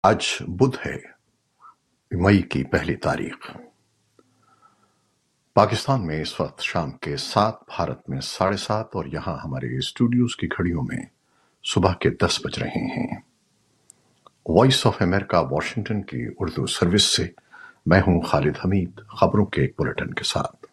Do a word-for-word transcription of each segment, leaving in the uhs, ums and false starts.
آج بدھ ہے، مئی کی پہلی تاریخ۔ پاکستان میں اس وقت شام کے سات، بھارت میں ساڑھے سات اور یہاں ہمارے اسٹوڈیوز کی گھڑیوں میں صبح کے دس بج رہے ہیں۔ وائس آف امریکہ واشنگٹن کی اردو سروس سے میں ہوں خالد حمید، خبروں کے ایک بلیٹن کے ساتھ۔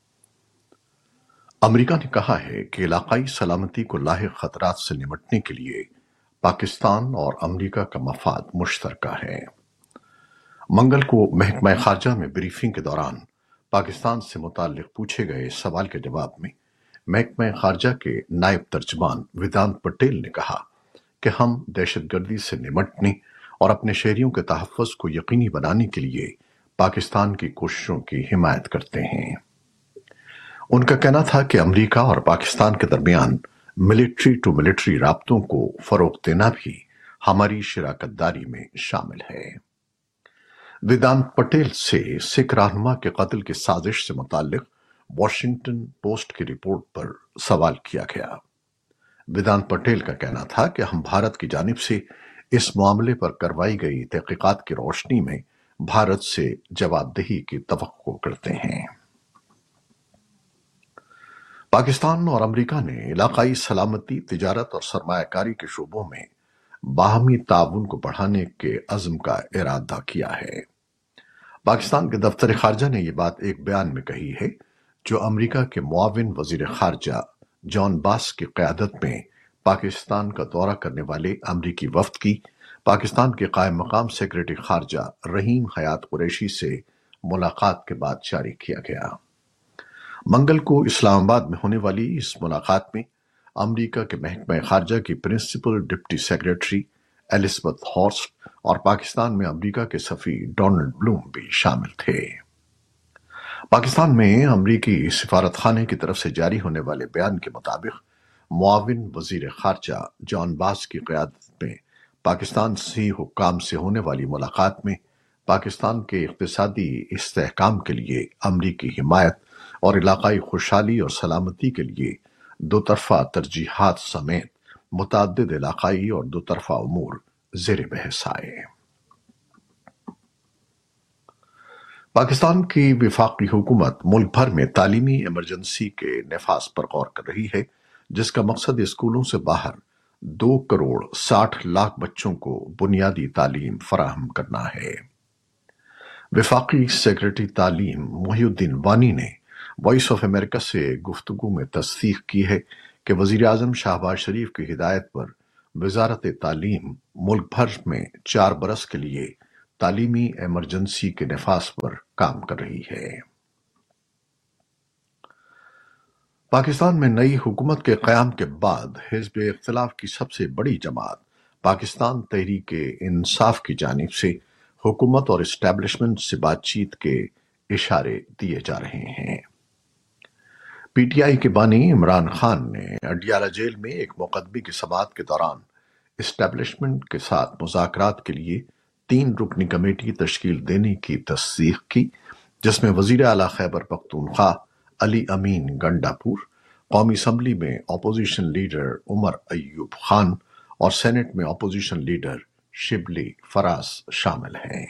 امریکہ نے کہا ہے کہ علاقائی سلامتی کو لاحق خطرات سے نمٹنے کے لیے پاکستان اور امریکہ کا مفاد مشترکہ ہے۔ منگل کو محکمہ خارجہ میں بریفنگ کے دوران پاکستان سے متعلق پوچھے گئے سوال کے جواب میں محکمہ خارجہ کے نائب ترجمان ویدانت پٹیل نے کہا کہ ہم دہشت گردی سے نمٹنے اور اپنے شہریوں کے تحفظ کو یقینی بنانے کے لیے پاکستان کی کوششوں کی حمایت کرتے ہیں۔ ان کا کہنا تھا کہ امریکہ اور پاکستان کے درمیان ملٹری ٹو ملٹری رابطوں کو فروغ دینا بھی ہماری شراکت داری میں شامل ہے۔ ویدانت پٹیل سے سکھ رہنما کے قتل کی سازش سے متعلق واشنگٹن پوسٹ کی رپورٹ پر سوال کیا گیا۔ ویدانت پٹیل کا کہنا تھا کہ ہم بھارت کی جانب سے اس معاملے پر کروائی گئی تحقیقات کی روشنی میں بھارت سے جواب دہی کی توقع کرتے ہیں۔ پاکستان اور امریکہ نے علاقائی سلامتی، تجارت اور سرمایہ کاری کے شعبوں میں باہمی تعاون کو بڑھانے کے عزم کا ارادہ کیا ہے۔ پاکستان کے دفتر خارجہ نے یہ بات ایک بیان میں کہی ہے، جو امریکہ کے معاون وزیر خارجہ جان باس کی قیادت میں پاکستان کا دورہ کرنے والے امریکی وفد کی پاکستان کے قائم مقام سیکرٹری خارجہ رحیم حیات قریشی سے ملاقات کے بعد جاری کیا گیا۔ منگل کو اسلام آباد میں ہونے والی اس ملاقات میں امریکہ کے محکمہ خارجہ کی principal deputy secretary Elizabeth Horst اور پاکستان میں امریکہ کے سفیر ڈونلڈ بلوم بھی شامل تھے۔ پاکستان میں امریکی سفارت خانے کی طرف سے جاری ہونے والے بیان کے مطابق معاون وزیر خارجہ جان باس کی قیادت میں پاکستان سی حکام سے ہونے والی ملاقات میں پاکستان کے اقتصادی استحکام کے لیے امریکی حمایت اور علاقائی خوشحالی اور سلامتی کے لیے دو طرفہ ترجیحات سمیت متعدد علاقائی اور دو طرفہ امور زیر بحث آئے۔ پاکستان کی وفاقی حکومت ملک بھر میں تعلیمی ایمرجنسی کے نفاذ پر غور کر رہی ہے، جس کا مقصد اسکولوں سے باہر دو کروڑ ساٹھ لاکھ بچوں کو بنیادی تعلیم فراہم کرنا ہے۔ وفاقی سیکرٹری تعلیم محی الدین وانی نے وائس آف امریکہ سے گفتگو میں تصدیق کی ہے کہ وزیر اعظم شہباز شریف کی ہدایت پر وزارت تعلیم ملک بھر میں چار برس کے لیے تعلیمی ایمرجنسی کے نفاذ پر کام کر رہی ہے۔ پاکستان میں نئی حکومت کے قیام کے بعد حزب اختلاف کی سب سے بڑی جماعت پاکستان تحریک انصاف کی جانب سے حکومت اور اسٹیبلشمنٹ سے بات چیت کے اشارے دیے جا رہے ہیں۔ پی ٹی آئی کے بانی عمران خان نے اڈیالہ جیل میں ایک مقدمے کی سماعت کے دوران اسٹیبلشمنٹ کے ساتھ مذاکرات کے لیے تین رکنی کمیٹی تشکیل دینے کی تصدیق کی، جس میں وزیر اعلیٰ خیبر پختونخوا علی امین گنڈاپور، قومی اسمبلی میں اپوزیشن لیڈر عمر ایوب خان اور سینٹ میں اپوزیشن لیڈر شبلی فراز شامل ہیں۔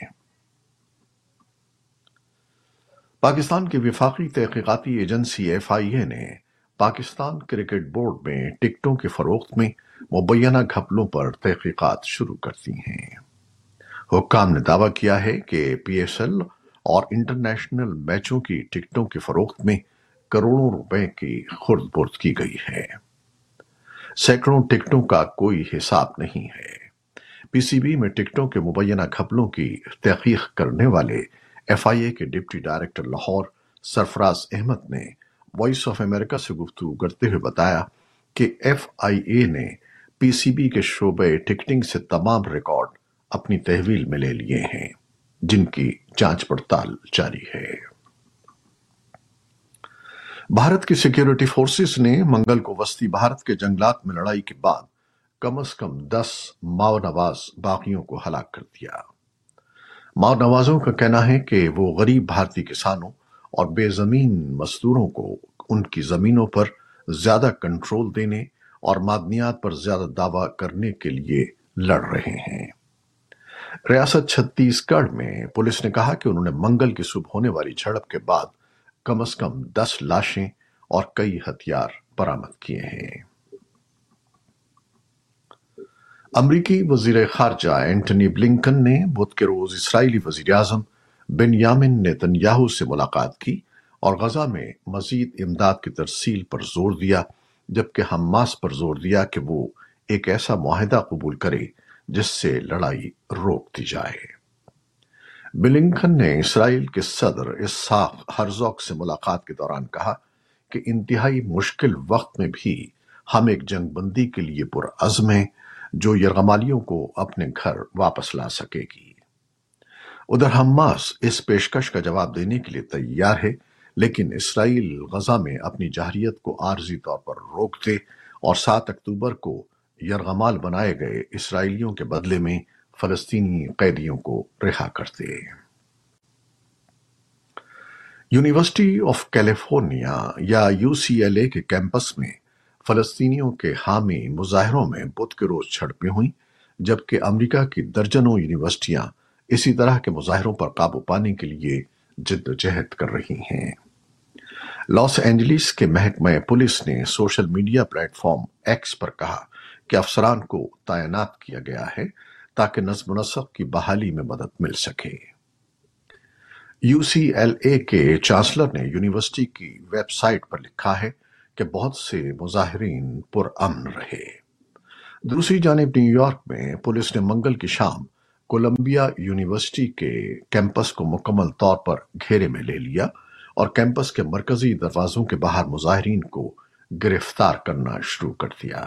پاکستان کی وفاقی تحقیقاتی ایجنسی ایف آئی اے نے پاکستان کرکٹ بورڈ میں ٹکٹوں کی فروخت میں مبینہ گھپلوں پر تحقیقات شروع کر دی ہیں۔ حکام نے دعویٰ کیا ہے کہ پی ایس ایل اور انٹرنیشنل میچوں کی ٹکٹوں کی فروخت میں کروڑوں روپے کی خرد برد کی گئی ہے۔ سینکڑوں ٹکٹوں کا کوئی حساب نہیں ہے۔ پی سی بی میں ٹکٹوں کے مبینہ گھپلوں کی تحقیق کرنے والے ایف آئی اے کے ڈپٹی ڈائریکٹر لاہور سرفراز احمد نے وائس آف امریکہ سے گفتگو کرتے ہوئے بتایا کہ ایف آئی اے نے پی سی بی کے شعبہ ٹکٹنگ سے تمام ریکارڈ اپنی تحویل میں لے لیے ہیں، جن کی جانچ پڑتال جاری ہے۔ بھارت کی سیکیورٹی فورسز نے منگل کو وسطی بھارت کے جنگلات میں لڑائی کے بعد کم از کم دس ماؤ نواز باغیوں کو ہلاک کر دیا۔ ماؤ نوازوں کا کہنا ہے کہ وہ غریب بھارتی کسانوں اور بے زمین مزدوروں کو ان کی زمینوں پر زیادہ کنٹرول دینے اور معدنیات پر زیادہ دعویٰ کرنے کے لیے لڑ رہے ہیں۔ ریاست چھتیس گڑھ میں پولیس نے کہا کہ انہوں نے منگل کی صبح ہونے والی جھڑپ کے بعد کم از کم دس لاشیں اور کئی ہتھیار برآمد کیے ہیں۔ امریکی وزیر خارجہ اینٹنی بلنکن نے بدھ کے روز اسرائیلی وزیر اعظم بنیامن نیتن یاہو سے ملاقات کی اور غزہ میں مزید امداد کی ترسیل پر زور دیا، جبکہ حماس پر زور دیا کہ وہ ایک ایسا معاہدہ قبول کرے جس سے لڑائی روک دی جائے۔ بلنکن نے اسرائیل کے صدر اسحاق ہرزوگ سے ملاقات کے دوران کہا کہ انتہائی مشکل وقت میں بھی ہم ایک جنگ بندی کے لیے پرعزم ہیں جو یرغمالیوں کو اپنے گھر واپس لا سکے گی۔ ادھر حماس اس پیشکش کا جواب دینے کے لیے تیار ہے، لیکن اسرائیل غزہ میں اپنی جارحیت کو عارضی طور پر روک دے اور سات اکتوبر کو یرغمال بنائے گئے اسرائیلیوں کے بدلے میں فلسطینی قیدیوں کو رہا کر دے۔ یونیورسٹی آف کیلیفورنیا یا یو سی ایل اے کے کیمپس میں فلسطینیوں کے حامی مظاہروں میں بدھ کے روز جھڑپیں ہوئیں، جبکہ امریکہ کی درجنوں یونیورسٹیاں اسی طرح کے مظاہروں پر قابو پانے کے لیے جدوجہد کر رہی ہیں۔ لاس اینجلس کے محکمہ پولیس نے social media platform X پر کہا کہ افسران کو تعینات کیا گیا ہے تاکہ نظم و نسق کی بحالی میں مدد مل سکے۔ یو سی ایل اے کے چانسلر نے یونیورسٹی کی ویب سائٹ پر لکھا ہے کہ بہت سے مظاہرین پرامن رہے۔ دوسری جانب نیو یارک میں پولیس نے منگل کی شام کولمبیا یونیورسٹی کے کیمپس کو مکمل طور پر گھیرے میں لے لیا اور کیمپس کے مرکزی دروازوں کے باہر مظاہرین کو گرفتار کرنا شروع کر دیا۔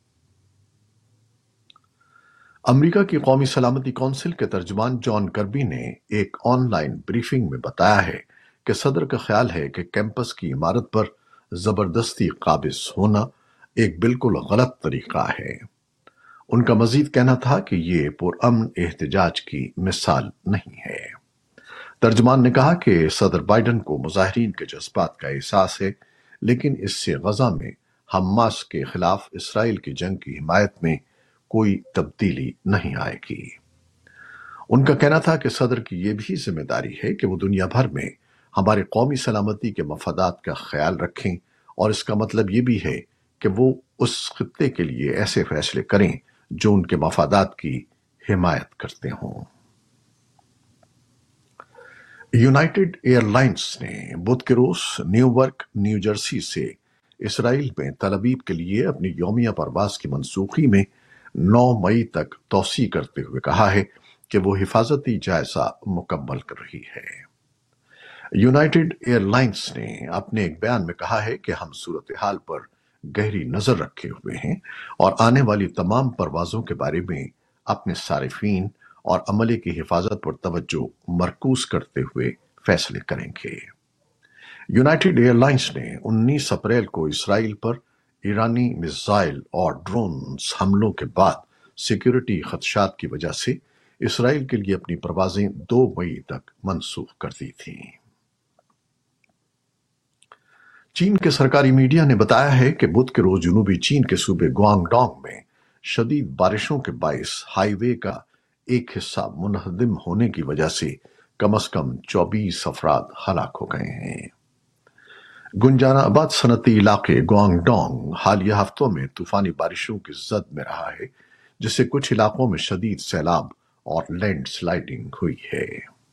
امریکہ کی قومی سلامتی کونسل کے ترجمان جان کربی نے ایک آن لائن بریفنگ میں بتایا ہے کہ صدر کا خیال ہے کہ کیمپس کی عمارت پر زبردستی قابض ہونا ایک بالکل غلط طریقہ ہے۔ ان کا مزید کہنا تھا کہ یہ پرامن احتجاج کی مثال نہیں ہے۔ ترجمان نے کہا کہ صدر بائیڈن کو مظاہرین کے جذبات کا احساس ہے، لیکن اس سے غزہ میں حماس کے خلاف اسرائیل کی جنگ کی حمایت میں کوئی تبدیلی نہیں آئے گی۔ ان کا کہنا تھا کہ صدر کی یہ بھی ذمہ داری ہے کہ وہ دنیا بھر میں ہمارے قومی سلامتی کے مفادات کا خیال رکھیں، اور اس کا مطلب یہ بھی ہے کہ وہ اس خطے کے لیے ایسے فیصلے کریں جو ان کے مفادات کی حمایت کرتے ہوں۔ یونائیٹڈ ایئر لائنز نے بدھ کے روز نیوورک نیو جرسی سے اسرائیل میں تل ابیب کے لیے اپنی یومیہ پرواز کی منسوخی میں نو مئی تک توسیع کرتے ہوئے کہا ہے کہ وہ حفاظتی جائزہ مکمل کر رہی ہے۔ یونائیٹڈ ایئر لائنز نے اپنے ایک بیان میں کہا ہے کہ ہم صورتحال پر گہری نظر رکھے ہوئے ہیں اور آنے والی تمام پروازوں کے بارے میں اپنے صارفین اور عملے کی حفاظت پر توجہ مرکوز کرتے ہوئے فیصلے کریں گے۔ یونائیٹڈ ایئر لائنز نے انیس اپریل کو اسرائیل پر ایرانی میزائل اور ڈرونز حملوں کے بعد سیکیورٹی خدشات کی وجہ سے اسرائیل کے لیے اپنی پروازیں دو مئی تک منسوخ کر دی تھیں۔ چین کے سرکاری میڈیا نے بتایا ہے کہ بدھ کے روز جنوبی چین کے صوبے گوانگ ڈونگ میں شدید بارشوں کے باعث ہائی وے کا ایک حصہ منہدم ہونے کی وجہ سے کم از کم چوبیس افراد ہلاک ہو گئے ہیں۔ گنجانا آباد صنعتی علاقے گوانگ ڈونگ حالیہ ہفتوں میں طوفانی بارشوں کی زد میں رہا ہے، جس سے کچھ علاقوں میں شدید سیلاب اور لینڈ سلائڈنگ ہوئی ہے۔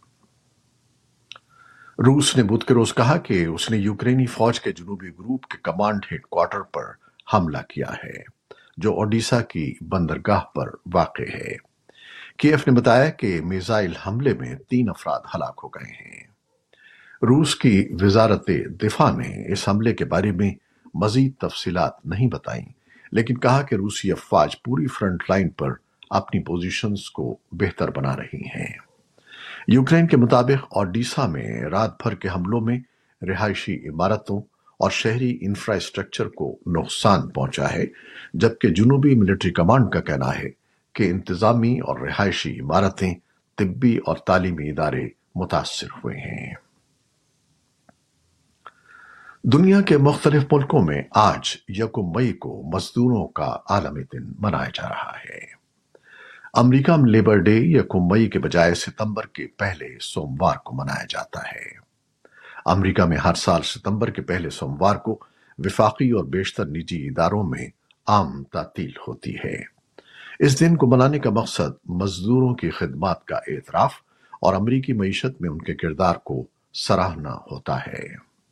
روس نے بدھ کے روز کہا کہ اس نے یوکرینی فوج کے جنوبی گروپ کے کمانڈ ہیڈ کوارٹر پر حملہ کیا ہے، جو اوڈیشہ کی بندرگاہ پر واقع ہے۔ کیف نے بتایا کہ میزائل حملے میں تین افراد ہلاک ہو گئے ہیں۔ روس کی وزارت دفاع نے اس حملے کے بارے میں مزید تفصیلات نہیں بتائیں، لیکن کہا کہ روسی افواج پوری فرنٹ لائن پر اپنی پوزیشنز کو بہتر بنا رہی ہیں۔ یوکرین کے مطابق اوڈیشہ میں رات بھر کے حملوں میں رہائشی عمارتوں اور شہری انفراسٹرکچر کو نقصان پہنچا ہے، جبکہ جنوبی ملٹری کمانڈ کا کہنا ہے کہ انتظامی اور رہائشی عمارتیں، طبی اور تعلیمی ادارے متاثر ہوئے ہیں۔ دنیا کے مختلف ملکوں میں آج یکم مئی کو مزدوروں کا عالمی دن منایا جا رہا ہے۔ امریکہ میں لیبر ڈے یکم مئی کے بجائے ستمبر کے پہلے سوموار کو منایا جاتا ہے۔ امریکہ میں ہر سال ستمبر کے پہلے سوموار کو وفاقی اور بیشتر نجی اداروں میں عام تعطیل ہوتی ہے۔ اس دن کو منانے کا مقصد مزدوروں کی خدمات کا اعتراف اور امریکی معیشت میں ان کے کردار کو سراہنا ہوتا ہے۔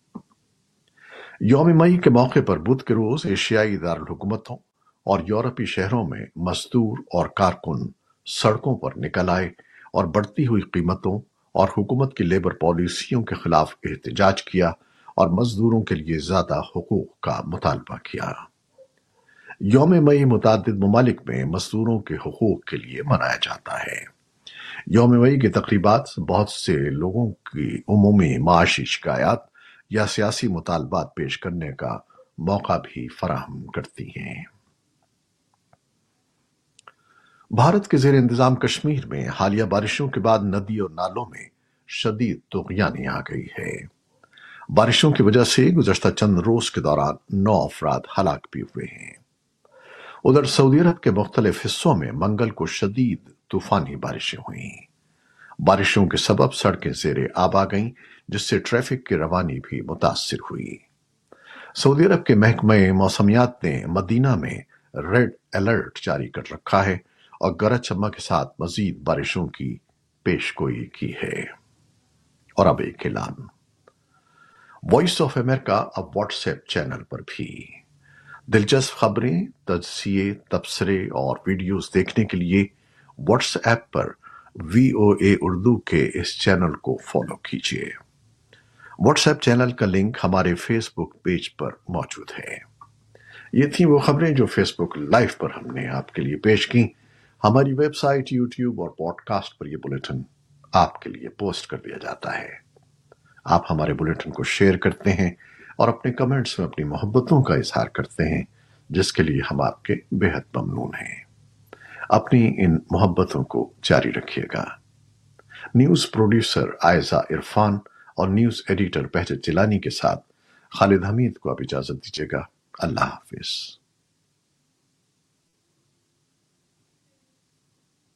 یوم مئی کے موقع پر بدھ کے روز ایشیائی دارالحکومتوں اور یورپی شہروں میں مزدور اور کارکن سڑکوں پر نکل آئے اور بڑھتی ہوئی قیمتوں اور حکومت کی لیبر پالیسیوں کے خلاف احتجاج کیا اور مزدوروں کے لیے زیادہ حقوق کا مطالبہ کیا۔ یوم مئی متعدد ممالک میں مزدوروں کے حقوق کے لیے منایا جاتا ہے۔ یوم مئی کی تقریبات بہت سے لوگوں کی عمومی معاشی شکایات یا سیاسی مطالبات پیش کرنے کا موقع بھی فراہم کرتی ہیں۔ بھارت کے زیر انتظام کشمیر میں حالیہ بارشوں کے بعد ندی اور نالوں میں شدید طغیانی آ گئی ہے۔ بارشوں کی وجہ سے گزشتہ چند روز کے دوران نو افراد ہلاک بھی ہوئے ہیں۔ ادھر سعودی عرب کے مختلف حصوں میں منگل کو شدید طوفانی بارشیں ہوئیں۔ بارشوں کے سبب سڑکیں زیر آب آ گئیں، جس سے ٹریفک کی روانی بھی متاثر ہوئی۔ سعودی عرب کے محکمہ موسمیات نے مدینہ میں ریڈ الرٹ جاری کر رکھا ہے اور گرج چمک کے ساتھ مزید بارشوں کی پیش گوئی کی ہے۔ اور اب ایک اعلان۔ وائس آف امریکہ اب واٹس ایپ چینل پر بھی دلچسپ خبریں، تجزیے، تبصرے اور ویڈیوز دیکھنے کے لیے واٹس ایپ پر وی او اے اردو کے اس چینل کو فالو کیجیے۔ واٹس ایپ چینل کا لنک ہمارے فیس بک پیج پر موجود ہے۔ یہ تھیں وہ خبریں جو فیس بک لائیو پر ہم نے آپ کے لیے پیش کی۔ ہماری ویب سائٹ، یوٹیوب اور پوڈ کاسٹ پر یہ بلیٹن آپ کے لیے پوسٹ کر دیا جاتا ہے۔ آپ ہمارے بلیٹن کو شیئر کرتے ہیں اور اپنے کمنٹس میں اپنی محبتوں کا اظہار کرتے ہیں، جس کے لیے ہم آپ کے بےحد ممنون ہیں۔ اپنی ان محبتوں کو جاری رکھیے گا۔ نیوز پروڈیوسر عائزہ عرفان اور نیوز ایڈیٹر بہجت جیلانی کے ساتھ خالد حمید کو اب اجازت دیجیے گا۔ اللہ حافظ۔